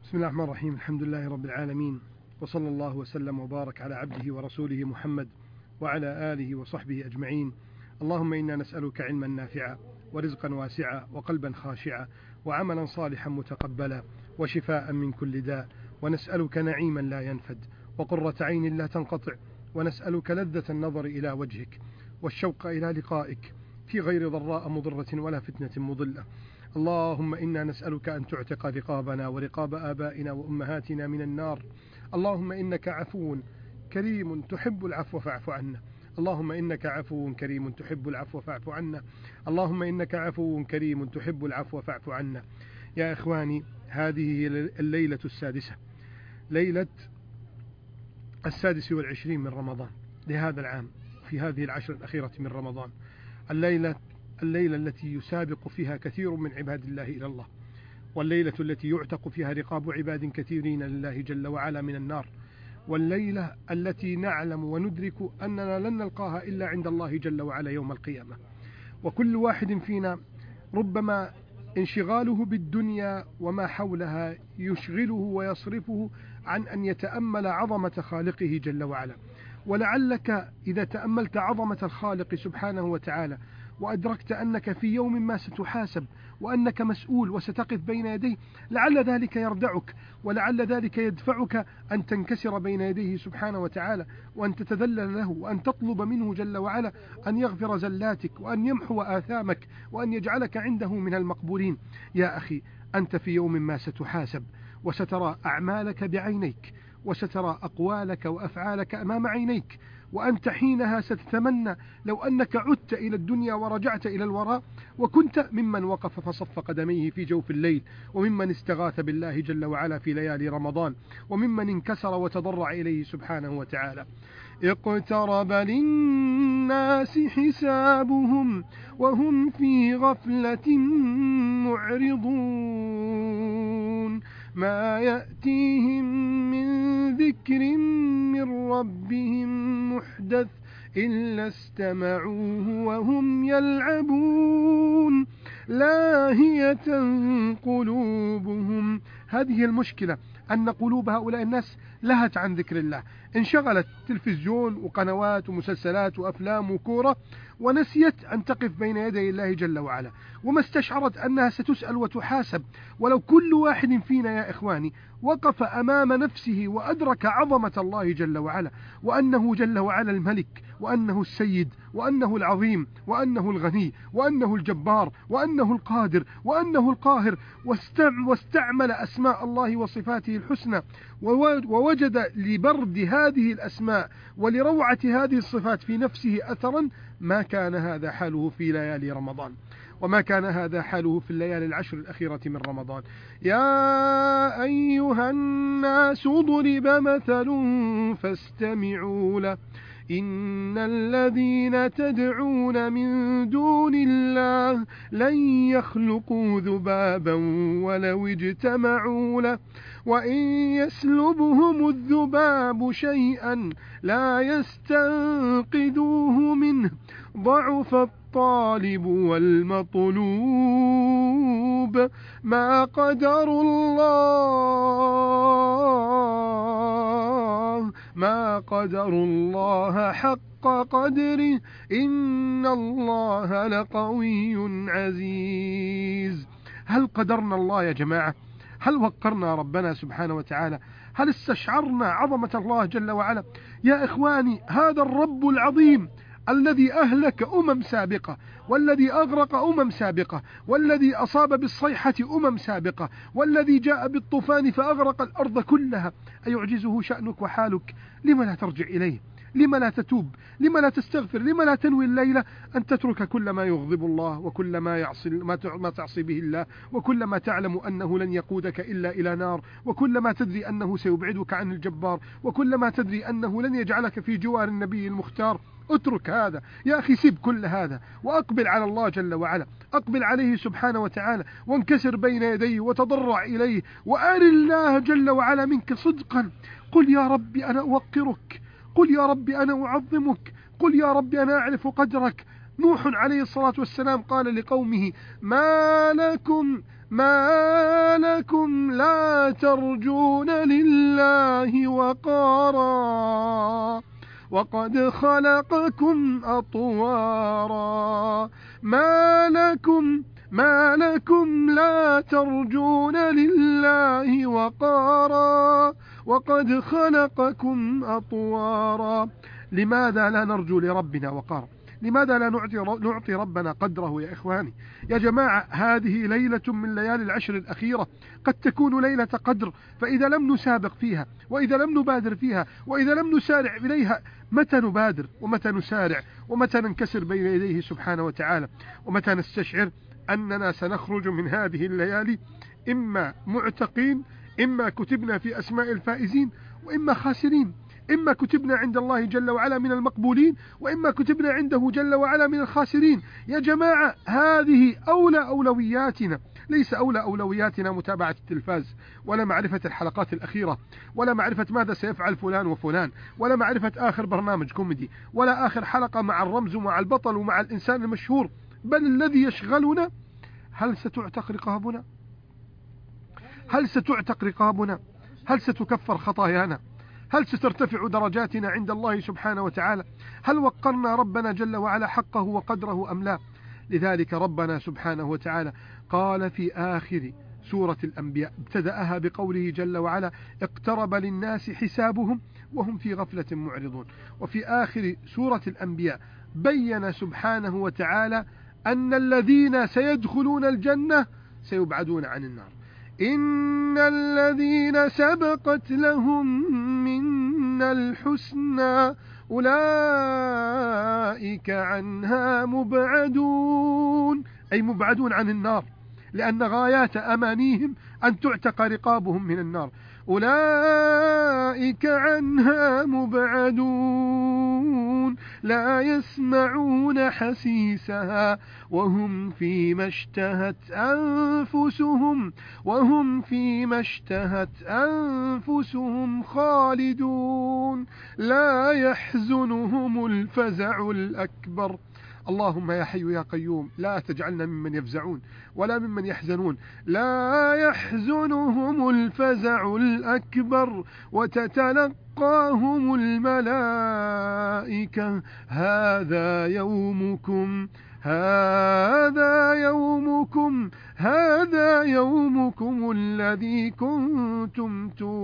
بسم الله الرحمن الرحيم. الحمد لله رب العالمين، وصلى الله وسلم وبارك على عبده ورسوله محمد وعلى آله وصحبه أجمعين. اللهم إنا نسألك علما نافعا ورزقا واسعا وقلبا خاشعا وعملا صالحا متقبلا وشفاء من كل داء، ونسألك نعيما لا ينفد وقرة عين لا تنقطع، ونسألك لذة النظر إلى وجهك والشوق إلى لقائك في غير ضراء مضرة ولا فتنة مضلة. اللهم إنا نسألك أن تعتق رقابنا ورقاب آبائنا وأمهاتنا من النار. اللهم إنك عفو كريم تحب العفو فاعف عنا. اللهم إنك عفو كريم تحب العفو فاعف عنا. اللهم إنك عفو كريم تحب العفو فاعف عنا. يا إخواني، هذه هي الليلة السادسة، ليلة 26 من رمضان لهذا العام، في هذه العشر الأخيرة من رمضان، الليلة التي يسابق فيها كثير من عباد الله إلى الله، والليلة التي يعتق فيها رقاب عباد كثيرين لله جل وعلا من النار، والليلة التي نعلم وندرك أننا لن نلقاها إلا عند الله جل وعلا يوم القيامة. وكل واحد فينا ربما انشغاله بالدنيا وما حولها يشغله ويصرفه عن أن يتأمل عظمة خالقه جل وعلا. ولعلك إذا تأملت عظمة الخالق سبحانه وتعالى وأدركت أنك في يوم ما ستحاسب وأنك مسؤول وستقف بين يديه، لعل ذلك يردعك، ولعل ذلك يدفعك أن تنكسر بين يديه سبحانه وتعالى، وأن تتذلل له، وأن تطلب منه جل وعلا أن يغفر زلاتك، وأن يمحو آثامك، وأن يجعلك عنده من المقبولين. يا أخي، أنت في يوم ما ستحاسب، وسترى أعمالك بعينيك، وسترى أقوالك وأفعالك أمام عينيك، وأنت حينها ستتمنى لو أنك عدت إلى الدنيا ورجعت إلى الوراء، وكنت ممن وقف فصف قدميه في جوف الليل، وممن استغاث بالله جل وعلا في ليالي رمضان، وممن انكسر وتضرع إليه سبحانه وتعالى. اقترب للناس حسابهم وهم في غفلة معرضون، ما يأتيهم من ذكر من ربهم محدث إلا استمعوه وهم يلعبون لاهية قلوبهم. هذه المشكلة، أن قلوب هؤلاء الناس لهت عن ذكر الله، انشغلت تلفزيون وقنوات ومسلسلات وأفلام وكورة، ونسيت أن تقف بين يدي الله جل وعلا، وما استشعرت أنها ستسأل وتحاسب. ولو كل واحد فينا يا إخواني وقف أمام نفسه وأدرك عظمة الله جل وعلا، وأنه جل وعلا الملك، وأنه السيد، وأنه العظيم، وأنه الغني، وأنه الجبار، وأنه القادر، وأنه القاهر، واستعمل أسماء الله وصفاته الحسنى، ووجد لبرد هذه الأسماء ولروعة هذه الصفات في نفسه أثرا، ما كان هذا حاله في ليالي رمضان، وما كان هذا حاله في الليالي العشر الأخيرة من رمضان. يا أيها الناس ضرب مثل فاستمعوا له، إن الذين تدعون من دون الله لن يخلقوا ذبابا ولو اجتمعوا له، وإن يسلبهم الذباب شيئا لا يستنقذوه منه، ضعف الطالب والمطلوب، ما قدروا الله حق قدره، إن الله لقوي عزيز. هل قدرنا الله يا جماعة؟ هل وقرنا ربنا سبحانه وتعالى؟ هل استشعرنا عظمة الله جل وعلا؟ يا إخواني، هذا الرب العظيم الذي أهلك سابقة، والذي أغرق سابقة، والذي أصاب بالصيحة سابقة، والذي جاء بالطوفان فأغرق الأرض كلها، أيعجزه شأنك وحالك؟ لما لا ترجع إليه؟ لما لا تتوب؟ لما لا تستغفر؟ لما لا تنوي الليلة أن تترك كل ما يغضب الله، وكل ما تعصي به الله، وكل ما تعلم أنه لن يقودك إلا إلى نار، وكل ما تدري أنه سيبعدك عن الجبار، وكل ما تدري أنه لن يجعلك في جوار النبي المختار. اترك هذا يا أخي، سيب كل هذا وأقبل على الله جل وعلا، أقبل عليه سبحانه وتعالى، وانكسر بين يديه وتضرع إليه، وأر الله جل وعلا منك صدقا. قل يا ربي أنا أوقرك، قل يا ربي أنا أعظمك، قل يا ربي أنا أعرف قدرك. نوح عليه الصلاة والسلام قال لقومه: ما لكم لا لا ترجون لله وقارا وقد خلقكم أطوارا ما لكم لا ترجون لله وقارا وقد خلقكم أطوارا. لماذا لا نرجو لربنا وقارا؟ لماذا لا نعطي ربنا قدره يا إخواني؟ يا جماعة، هذه ليلة من ليالي العشر الأخيرة، قد تكون ليلة قدر، فإذا لم نسابق فيها، وإذا لم نبادر فيها، وإذا لم نسارع إليها، متى نبادر ومتى نسارع ومتى ننكسر بين يديه سبحانه وتعالى، ومتى نستشعر أننا سنخرج من هذه الليالي إما معتقين، إما كتبنا في أسماء الفائزين، وإما خاسرين، إما كتبنا عند الله جل وعلا من المقبولين، وإما كتبنا عنده جل وعلا من الخاسرين. يا جماعة، هذه أولى أولوياتنا. ليس أولى أولوياتنا متابعة التلفاز، ولا معرفة الحلقات الأخيرة، ولا معرفة ماذا سيفعل فلان وفلان، ولا معرفة آخر برنامج كوميدي، ولا آخر حلقة مع الرمز ومع البطل ومع الإنسان المشهور. بل الذي يشغلنا: هل ستعتق رقابنا؟ هل ستعتق رقابنا؟ هل ستكفر خطايانا؟ هل سترتفع درجاتنا عند الله سبحانه وتعالى؟ هل وقرنا ربنا جل وعلا حقه وقدره أم لا؟ لذلك ربنا سبحانه وتعالى قال في آخر سورة الأنبياء، ابتدأها بقوله جل وعلا: اقترب للناس حسابهم وهم في غفلة معرضون. وفي آخر سورة الأنبياء بين سبحانه وتعالى أن الذين سيدخلون الجنة سيبعدون عن النار. إن الذين سبقت لهم منا الحسنى أولئك عنها مبعدون، أي مبعدون عن النار، لأن غايات أمانيهم أن تعتق رقابهم من النار. أولئك عنها مبعدون لا يسمعون حسيسها وهم فيما اشتهت أنفسهم خالدون لا يحزنهم الفزع الأكبر. اللهم يا حي يا قيوم لا تجعلنا ممن يفزعون ولا ممن يحزنون. لا يحزنهم الفزع الأكبر وتتلقاهم الملائكة هذا يومكم الذي كنتم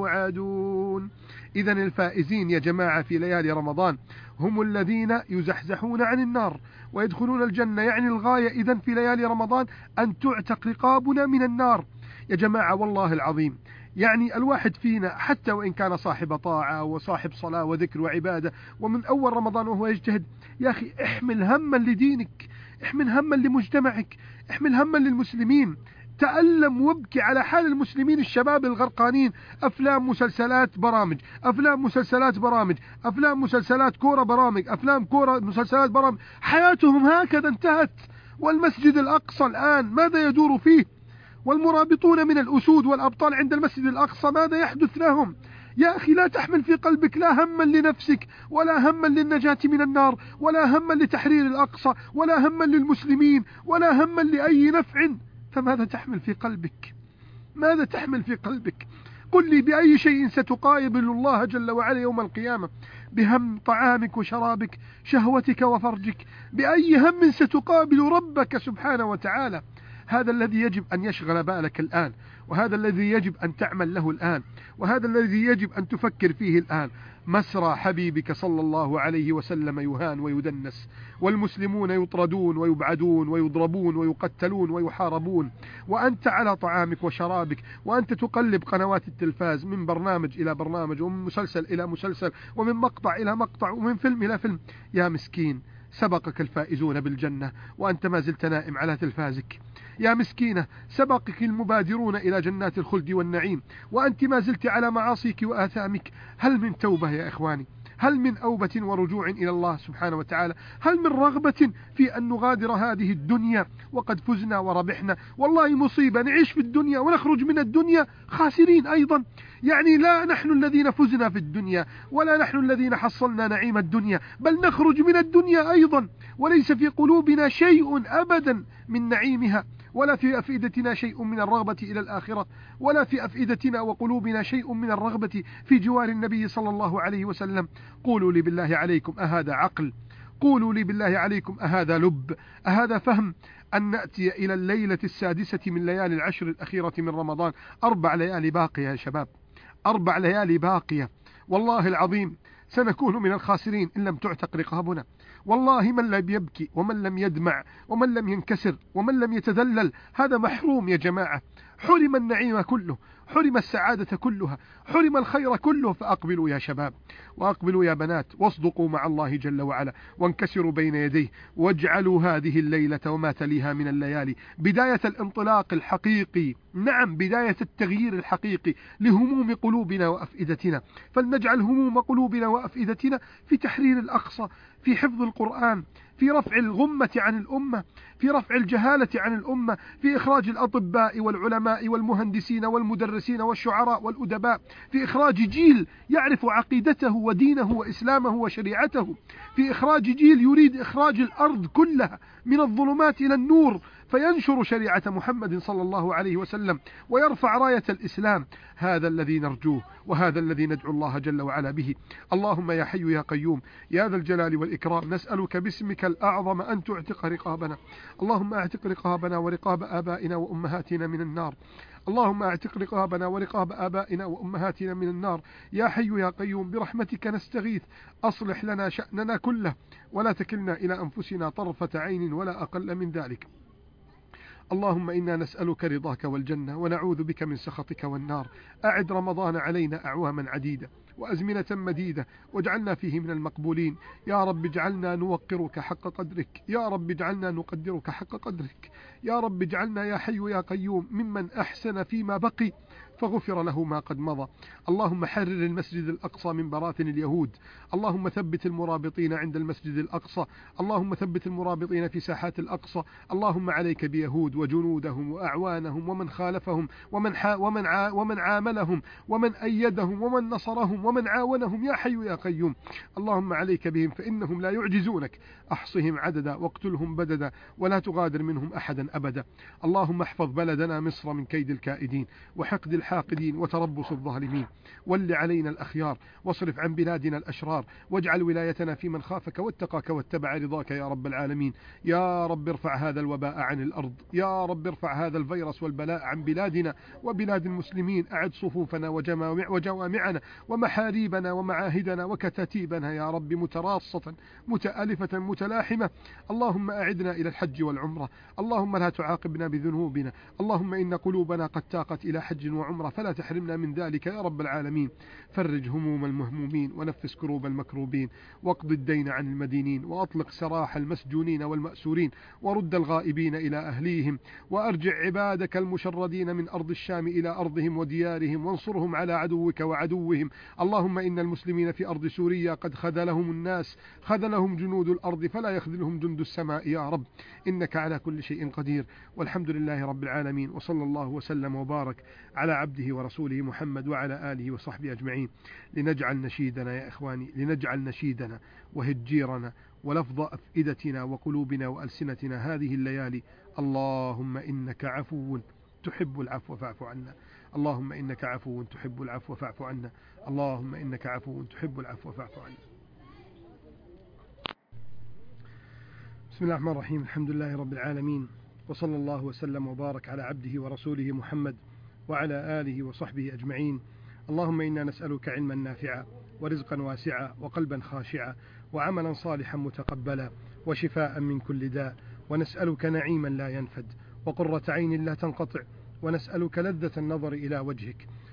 توعدون. إذن الفائزين يا جماعة في ليالي رمضان هم الذين يزحزحون عن النار ويدخلون الجنة. يعني الغاية إذن في ليالي رمضان أن تعتق رقابنا من النار. يا جماعة والله العظيم، يعني الواحد فينا حتى وإن كان صاحب طاعة وصاحب صلاة وذكر وعبادة ومن أول رمضان وهو يجتهد، يا أخي احمل هما لدينك، احمل هما لمجتمعك، احمل هما للمسلمين. تألم وابكي على حال المسلمين الشباب الغرقانين. أفلام مسلسلات برامج، أفلام مسلسلات برامج، أفلام مسلسلات كورة برامج، أفلام كورة مسلسلات برامج، حياتهم هكذا انتهت. والمسجد الأقصى الآن ماذا يدور فيه؟ والمرابطون من الأسود والأبطال عند المسجد الأقصى ماذا يحدث لهم؟ يا أخي لا تحمل في قلبك لا هما لنفسك ولا هما للنجاة من النار ولا هما لتحرير الأقصى ولا هما للمسلمين ولا هما لأي نفع. فماذا تحمل في قلبك؟ ماذا تحمل في قلبك؟ قل لي بأي شيء ستقابل الله جل وعلا يوم القيامة؟ بهم طعامك وشرابك، شهوتك وفرجك؟ بأي هم ستقابل ربك سبحانه وتعالى؟ هذا الذي يجب أن يشغل بالك الآن، وهذا الذي يجب أن تعمل له الآن، وهذا الذي يجب أن تفكر فيه الآن. مسرى حبيبك صلى الله عليه وسلم يهان ويدنس، والمسلمون يطردون ويبعدون ويضربون ويقتلون ويحاربون، وأنت على طعامك وشرابك، وأنت تقلب قنوات التلفاز من برنامج إلى برنامج، ومن مسلسل إلى مسلسل، ومن مقطع إلى مقطع، ومن فيلم إلى فيلم. يا مسكين، سبقك الفائزون بالجنة وأنت ما زلت نائم على تلفازك. يا مسكينة، سبقك المبادرون إلى جنات الخلد والنعيم وأنت ما زلت على معاصيك وآثامك. هل من توبة يا إخواني؟ هل من أوبة ورجوع إلى الله سبحانه وتعالى؟ هل من رغبة في أن نغادر هذه الدنيا وقد فزنا وربحنا؟ والله مصيبة نعيش في الدنيا ونخرج من الدنيا خاسرين أيضا. يعني لا نحن الذين فزنا في الدنيا ولا نحن الذين حصلنا نعيم الدنيا، بل نخرج من الدنيا أيضا وليس في قلوبنا شيء أبدا من نعيمها ولا في أفئدتنا شيء من الرغبة إلى الآخرة، ولا في أفئدتنا وقلوبنا شيء من الرغبة في جوار النبي صلى الله عليه وسلم. قولوا لي بالله عليكم أهذا عقل؟ قولوا لي بالله عليكم أهذا لب؟ أهذا فهم؟ أن نأتي إلى الليلة السادسة من ليالي العشر الأخيرة من رمضان، 4 ليالي باقية يا شباب، 4 ليالي باقية، والله العظيم سنكون من الخاسرين إن لم تعتق رقابنا. والله من لم يبكي ومن لم يدمع ومن لم ينكسر ومن لم يتذلل هذا محروم يا جماعة، حرم النعيم كله، حرم السعادة كلها، حرم الخير كله. فأقبلوا يا شباب وأقبلوا يا بنات، واصدقوا مع الله جل وعلا، وانكسروا بين يديه، واجعلوا هذه الليلة وما تليها من الليالي بداية الانطلاق الحقيقي، نعم بداية التغيير الحقيقي لهموم قلوبنا وأفئدتنا. فلنجعل هموم قلوبنا وأفئدتنا في تحرير الأقصى، في حفظ القرآن، في رفع الغمة عن الأمة، في رفع الجهالة عن الأمة، في إخراج الأطباء والعلماء والمهندسين والمدرسين والشعراء والأدباء، في إخراج جيل يعرف عقيدته ودينه وإسلامه وشريعته، في إخراج جيل يريد إخراج الأرض كلها من الظلمات إلى النور، فينشر شريعة محمد صلى الله عليه وسلم ويرفع راية الإسلام. هذا الذي نرجوه وهذا الذي ندعو الله جل وعلا به. اللهم يا حي يا قيوم يا ذا الجلال والإكرام، نسألك باسمك الأعظم أن تعتق رقابنا. اللهم اعتق رقابنا ورقاب آبائنا وأمهاتنا من النار. اللهم اعتق رقابنا ورقاب آبائنا وأمهاتنا من النار. يا حي يا قيوم برحمتك نستغيث، أصلح لنا شأننا كله ولا تكلنا إلى أنفسنا طرفة عين ولا أقل من ذلك. اللهم إنا نسألك رضاك والجنة ونعوذ بك من سخطك والنار. أعد رمضان علينا أعواما عديدة وأزمنة مديدة، واجعلنا فيه من المقبولين. يا رب اجعلنا نوقرك حق قدرك، يا رب اجعلنا نقدرك حق قدرك، يا رب اجعلنا يا حي يا قيوم ممن أحسن فيما بقي فغفر له ما قد مضى. اللهم حرر المسجد الأقصى من براثن اليهود، اللهم ثبت المرابطين عند المسجد الأقصى، اللهم ثبت المرابطين في ساحات الأقصى. اللهم عليك بيهود وجنودهم وأعوانهم ومن خالفهم ومن عاملهم ومن أيدهم ومن نصرهم ومن عاونهم يا حي يا قيوم. اللهم عليك بهم فإنهم لا يعجزونك، أحصهم عددا واقتلهم بددا ولا تغادر منهم أحدا أبدا. اللهم احفظ بلدنا مصر من كيد الكائدين وحقد الحاقدين وتربص الظالمين، ول علينا الأخيار واصرف عن بلادنا الأشرار، واجعل ولايتنا في من خافك واتقاك واتبع رضاك يا رب العالمين. يا رب ارفع هذا الوباء عن الأرض، يا رب ارفع هذا الفيروس والبلاء عن بلادنا وبلاد المسلمين. أعد صفوفنا وجوامعنا ومحاريبنا ومعاهدنا وكتاتيبنا يا رب متراصة متآلفة متلاحمة. اللهم أعدنا إلى الحج والعمرة، اللهم لا تعاقبنا بذنوبنا، اللهم إن قلوبنا قد تاقت إلى حج وعمرة فلا تحرمنا من ذلك يا رب العالمين. فرج هموم المهمومين ونفس كروب المكروبين، واقض الدين عن المدينين، وأطلق سراح المسجونين والمأسورين، ورد الغائبين إلى أهليهم، وأرجع عبادك المشردين من أرض الشام إلى أرضهم وديارهم، وانصرهم على عدوك وعدوهم. اللهم إن المسلمين في أرض سوريا قد خذلهم الناس، خذلهم جنود الأرض فلا يخذلهم جند السماء يا رب، إنك على كل شيء قدير. والحمد لله رب العالمين، وصلى الله وسلم وبارك على عبده ورسوله محمد وعلى آله وصحبه أجمعين. لنجعل نشيدنا يا إخواني، لنجعل نشيدنا وهجيرنا ولفظ أفئدتنا وقلوبنا وألسنتنا هذه الليالي: اللهم إنك عفو تحب العفو فاعف عنا، اللهم إنك عفو تحب العفو فاعف عنا، اللهم إنك عفو تحب العفو فاعف عنا. بسم الله الرحمن الرحيم، الحمد لله رب العالمين، وصلى الله وسلم وبارك على عبده ورسوله محمد وعلى آله وصحبه أجمعين. اللهم إنا نسألك علما نافعا ورزقا واسعا وقلبا خاشعا وعملا صالحا متقبلا وشفاء من كل داء، ونسألك نعيما لا ينفد وقرة عين لا تنقطع، ونسألك لذة النظر إلى وجهك